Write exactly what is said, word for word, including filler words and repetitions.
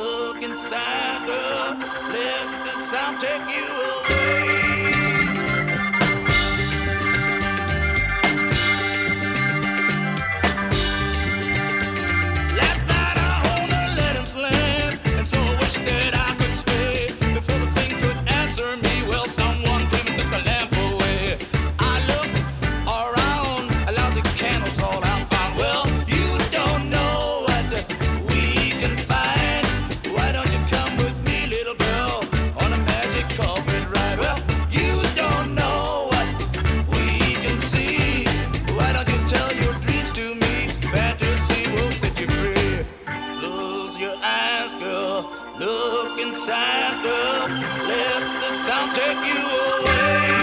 Look inside, girl. Let the sound take you away. Last night I owned a Letting's land, and so I wish that I could stay. Before the thing could answer me, well, someone came and took the lamp away. I looked around, a lousy candles all I found. Well, you don't know what we can find. Why don't you come with me, little girl, on a magic carpet ride? Well, you don't know what we can see. Why don't you tell your dreams to me? Fantasy will set you free. Close your eyes, girl. Look inside, girl. Let the sound take you away.